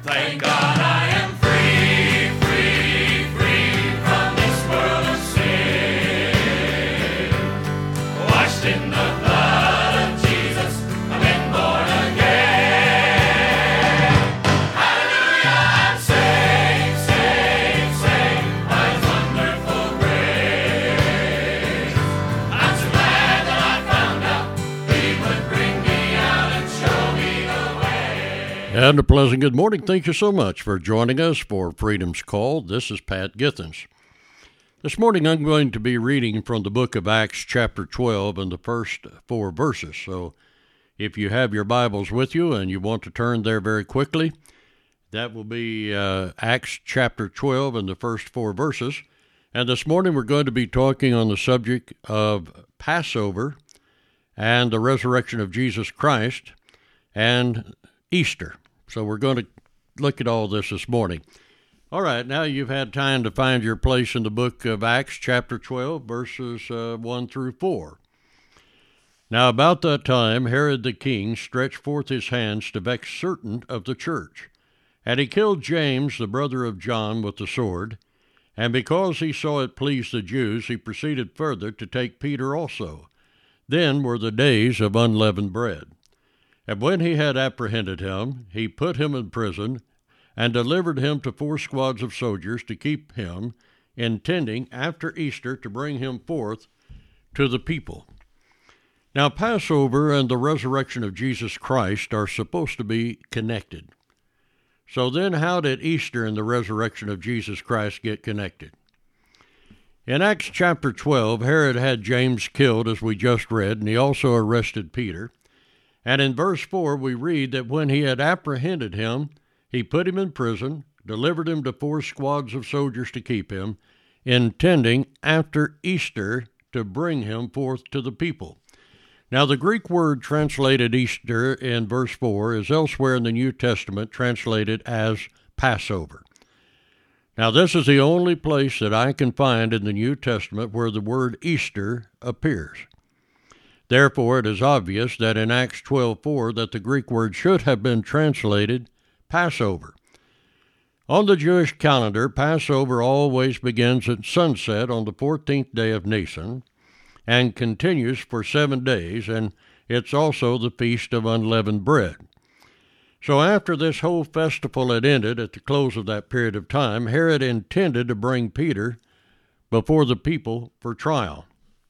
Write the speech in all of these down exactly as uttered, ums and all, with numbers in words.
Thank God I am free, free, free from this world of sin. Washed in the blood of Jesus, I've been born again. Hallelujah, I'm saved, saved, saved by His wonderful grace. I'm so glad that I found out He would bring me out and show me the way. And a pleasant good morning. Thank you so much for joining us for Freedom's Call. This is Pat Githens. This morning I'm going to be reading from the book of Acts chapter twelve and the first four verses. So if you have your Bibles with you and you want to turn there very quickly, that will be uh, Acts chapter twelve and the first four verses. And this morning we're going to be talking on the subject of Passover and the resurrection of Jesus Christ and Easter. So we're going to look at all this this morning. All right, now you've had time to find your place in the book of Acts, chapter twelve, verses uh, one through four. Now about that time Herod the king stretched forth his hands to vex certain of the church. And he killed James, the brother of John, with the sword. And because he saw it pleased the Jews, he proceeded further to take Peter also. Then were the days of unleavened bread. And when he had apprehended him, he put him in prison, and delivered him to four squads of soldiers to keep him, intending after Easter to bring him forth to the people. Now Passover and the resurrection of Jesus Christ are supposed to be connected. So then how did Easter and the resurrection of Jesus Christ get connected? In Acts chapter twelve, Herod had James killed, as we just read, and he also arrested Peter. And in verse four, we read that when he had apprehended him, he put him in prison, delivered him to four squads of soldiers to keep him, intending after Easter to bring him forth to the people. Now, the Greek word translated Easter in verse four is elsewhere in the New Testament translated as Passover. Now, this is the only place that I can find in the New Testament where the word Easter appears. Therefore, it is obvious that in Acts twelve four that the Greek word should have been translated Passover. On the Jewish calendar, Passover always begins at sunset on the fourteenth day of Nisan and continues for seven days, and it's also the Feast of Unleavened Bread. So after this whole festival had ended at the close of that period of time, Herod intended to bring Peter before the people for trial.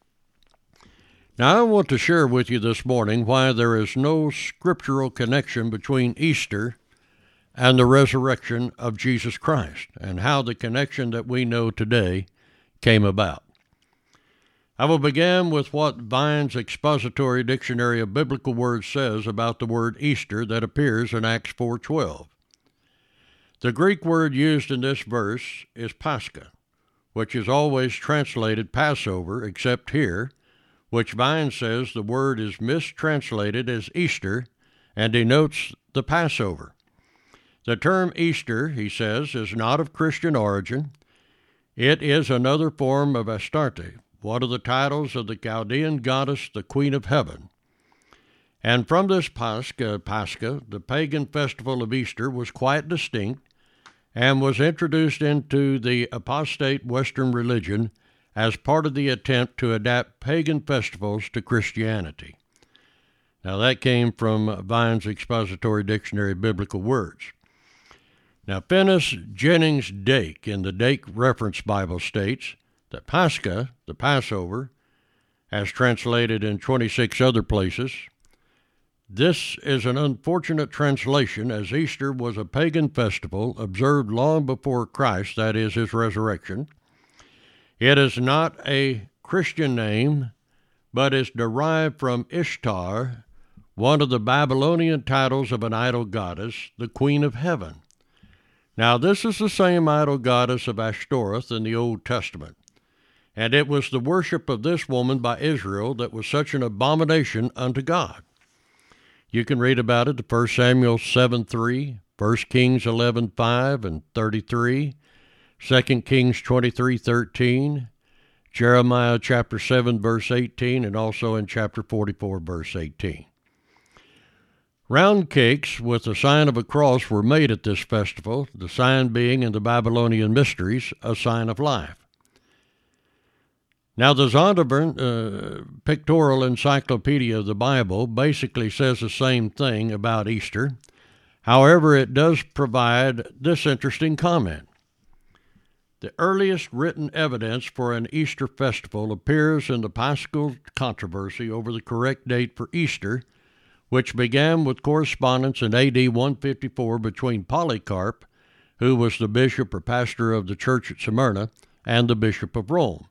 Now, I want to share with you this morning why there is no scriptural connection between Easter and the resurrection of Jesus Christ, and how the connection that we know today came about. I will begin with what Vine's Expository Dictionary of Biblical Words says about the word Easter that appears in Acts four twelve. The Greek word used in this verse is Pascha, which is always translated Passover, except here, which Vine says the word is mistranslated as Easter and denotes the Passover. The term Easter, he says, is not of Christian origin. It is another form of Astarte, one of the titles of the Chaldean goddess, the Queen of Heaven. And from this Pascha, Pascha, the pagan festival of Easter was quite distinct and was introduced into the apostate Western religion as part of the attempt to adapt pagan festivals to Christianity. Now that came from Vine's Expository Dictionary of Biblical Words. Now Finis Jennings Dake in the Dake Reference Bible states that Pascha, the Passover, as translated in twenty-six other places, this is an unfortunate translation, as Easter was a pagan festival observed long before Christ, that is, his resurrection. It is not a Christian name, but is derived from Ishtar, one of the Babylonian titles of an idol goddess, the Queen of Heaven. Now, this is the same idol goddess of Ashtoreth in the Old Testament, and it was the worship of this woman by Israel that was such an abomination unto God. You can read about it in First Samuel seven three, First Kings eleven five and thirty-three, Second Kings twenty-three thirteen, Jeremiah chapter seven, verse eighteen, and also in chapter forty-four, verse eighteen. Round cakes with the sign of a cross were made at this festival, the sign being in the Babylonian mysteries a sign of life. Now, the Zondervan uh, Pictorial Encyclopedia of the Bible basically says the same thing about Easter. However, it does provide this interesting comment. The earliest written evidence for an Easter festival appears in the Paschal controversy over the correct date for Easter, which began with correspondence in A D one fifty-four between Polycarp, who was the bishop or pastor of the church at Smyrna, and the bishop of Rome.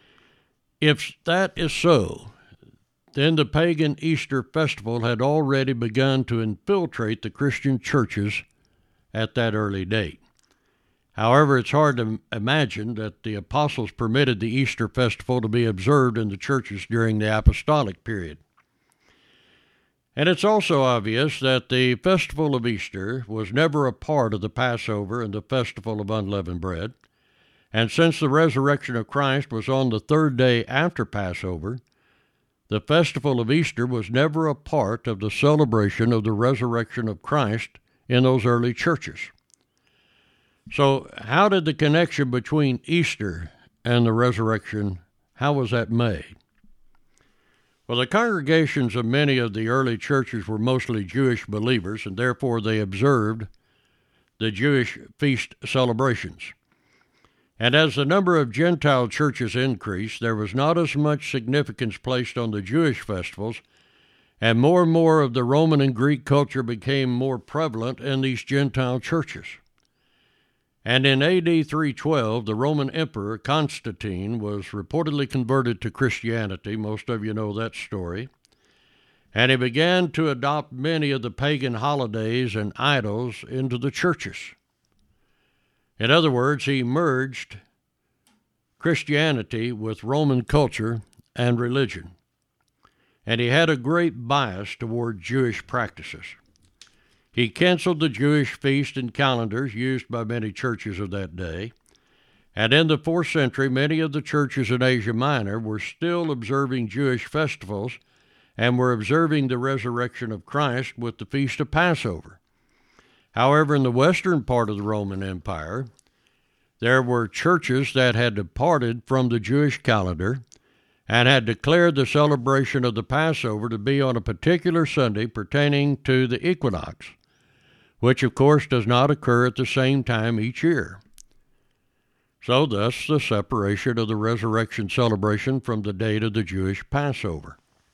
If that is so, then the pagan Easter festival had already begun to infiltrate the Christian churches at that early date. However, it's hard to imagine that the apostles permitted the Easter festival to be observed in the churches during the apostolic period. And it's also obvious that the festival of Easter was never a part of the Passover and the festival of unleavened bread. And since the resurrection of Christ was on the third day after Passover, the festival of Easter was never a part of the celebration of the resurrection of Christ in those early churches. So how did the connection between Easter and the resurrection, how was that made? Well, the congregations of many of the early churches were mostly Jewish believers, and therefore they observed the Jewish feast celebrations. And as the number of Gentile churches increased, there was not as much significance placed on the Jewish festivals, and more and more of the Roman and Greek culture became more prevalent in these Gentile churches. And in A D three twelve, the Roman Emperor Constantine was reportedly converted to Christianity. Most of you know that story. And he began to adopt many of the pagan holidays and idols into the churches. In other words, he merged Christianity with Roman culture and religion. And he had a great bias toward Jewish practices. He canceled the Jewish feast and calendars used by many churches of that day. And in the fourth century, many of the churches in Asia Minor were still observing Jewish festivals and were observing the resurrection of Christ with the Feast of Passover. However, in the western part of the Roman Empire, there were churches that had departed from the Jewish calendar and had declared the celebration of the Passover to be on a particular Sunday pertaining to the equinox, which of course does not occur at the same time each year. So thus the separation of the resurrection celebration from the date of the Jewish Passover.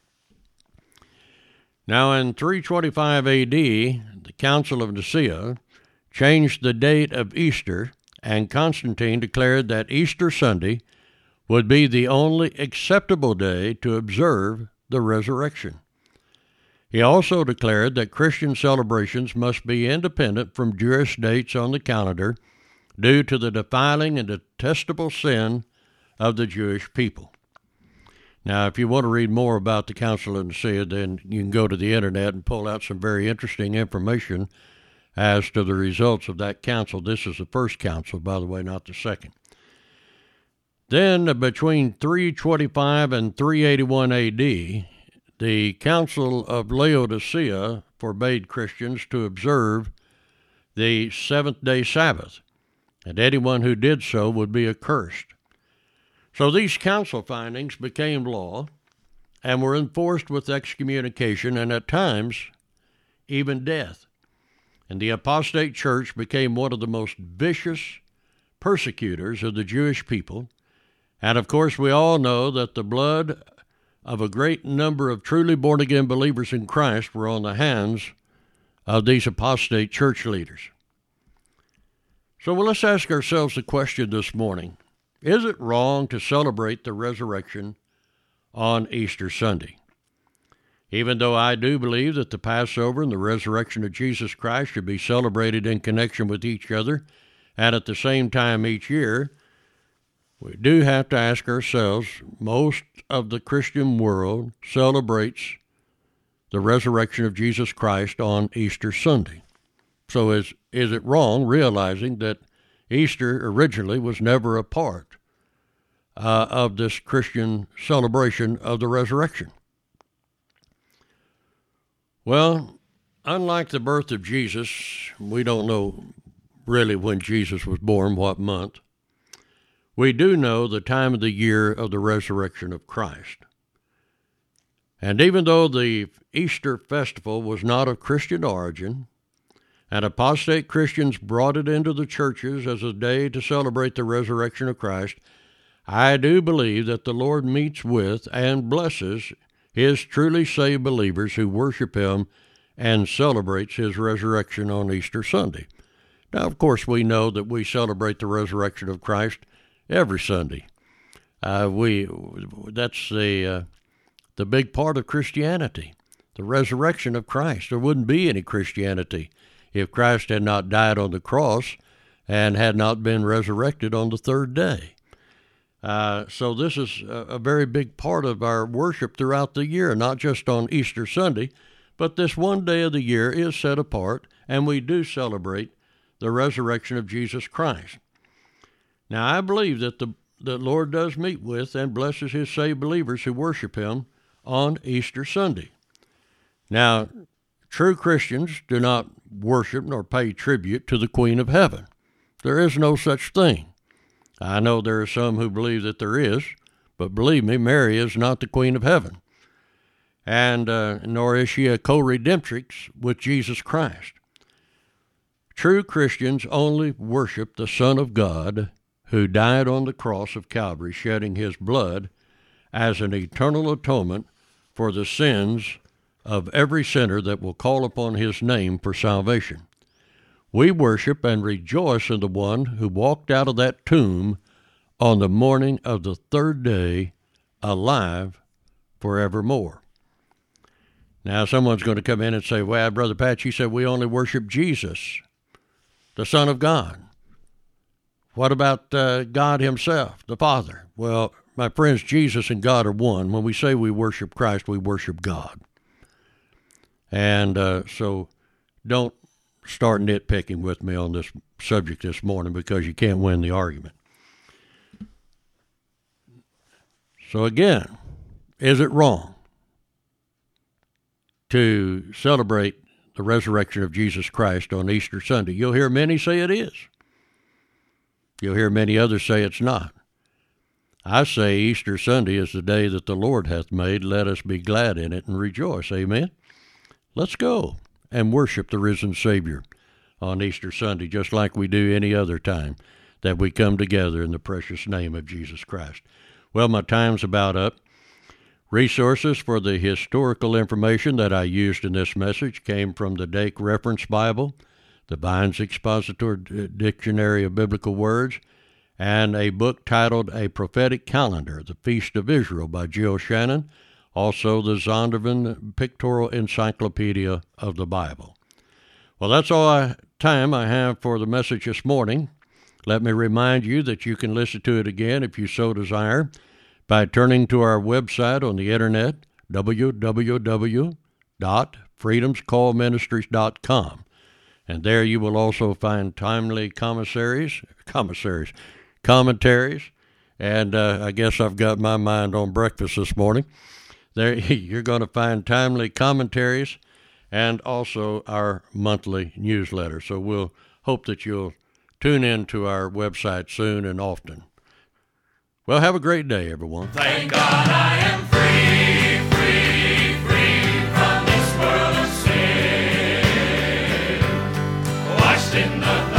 Now in three twenty-five A D, the Council of Nicaea changed the date of Easter, and Constantine declared that Easter Sunday would be the only acceptable day to observe the resurrection. He also declared that Christian celebrations must be independent from Jewish dates on the calendar due to the defiling and detestable sin of the Jewish people. Now, if you want to read more about the Council of Nicaea, then you can go to the internet and pull out some very interesting information as to the results of that council. This is the first council, by the way, not the second. Then, uh, between three twenty-five and three eighty-one A D, the Council of Laodicea forbade Christians to observe the seventh-day Sabbath, and anyone who did so would be accursed. So these council findings became law and were enforced with excommunication and at times even death. And the apostate church became one of the most vicious persecutors of the Jewish people. And of course, we all know that the blood of a great number of truly born-again believers in Christ were on the hands of these apostate church leaders. So well, let's ask ourselves the question this morning. Is it wrong to celebrate the resurrection on Easter Sunday? Even though I do believe that the Passover and the resurrection of Jesus Christ should be celebrated in connection with each other and at the same time each year, we do have to ask ourselves, most of the Christian world celebrates the resurrection of Jesus Christ on Easter Sunday. So is, is it wrong, realizing that Easter originally was never a part uh, of this Christian celebration of the resurrection? Well, unlike the birth of Jesus, we don't know really when Jesus was born, what month. We do know the time of the year of the resurrection of Christ. And even though the Easter festival was not of Christian origin, and apostate Christians brought it into the churches as a day to celebrate the resurrection of Christ, I do believe that the Lord meets with and blesses his truly saved believers who worship him and celebrates his resurrection on Easter Sunday. Now, of course, we know that we celebrate the resurrection of Christ every Sunday. Uh, we that's the uh, the big part of Christianity, the resurrection of Christ. There wouldn't be any Christianity if Christ had not died on the cross and had not been resurrected on the third day. Uh, so this is a, a very big part of our worship throughout the year, not just on Easter Sunday, but this one day of the year is set apart, and we do celebrate the resurrection of Jesus Christ. Now, I believe that the, the Lord does meet with and blesses his saved believers who worship him on Easter Sunday. Now, true Christians do not worship nor pay tribute to the Queen of Heaven. There is no such thing. I know there are some who believe that there is, but believe me, Mary is not the Queen of Heaven, and uh, nor is she a co-redemptrix with Jesus Christ. True Christians only worship the Son of God who died on the cross of Calvary, shedding his blood as an eternal atonement for the sins of every sinner that will call upon his name for salvation. We worship and rejoice in the one who walked out of that tomb on the morning of the third day, alive forevermore. Now, someone's going to come in and say, well, Brother Pat, you said we only worship Jesus, the Son of God. What about uh, God himself, the Father? Well, my friends, Jesus and God are one. When we say we worship Christ, we worship God. And uh, so don't start nitpicking with me on this subject this morning, because you can't win the argument. So again, is it wrong to celebrate the resurrection of Jesus Christ on Easter Sunday? You'll hear many say it is. You'll hear many others say it's not. I say Easter Sunday is the day that the Lord hath made. Let us be glad in it and rejoice. Amen? Let's go and worship the risen Savior on Easter Sunday, just like we do any other time that we come together in the precious name of Jesus Christ. Well, my time's about up. Resources for the historical information that I used in this message came from the Dake Reference Bible, the Vine's Expositor Dictionary of Biblical Words, and a book titled A Prophetic Calendar, The Feast of Israel by Jill Shannon, also the Zondervan Pictorial Encyclopedia of the Bible. Well, that's all I, time I have for the message this morning. Let me remind you that you can listen to it again if you so desire by turning to our website on the internet, w w w dot freedoms call ministries dot com. And there you will also find timely commissaries, commissaries, commentaries, and uh, I guess I've got my mind on breakfast this morning. There you're going to find timely commentaries and also our monthly newsletter. So we'll hope that you'll tune in to our website soon and often. Well, have a great day, everyone. Thank God I am free, free, free from this world of sin. Washed in the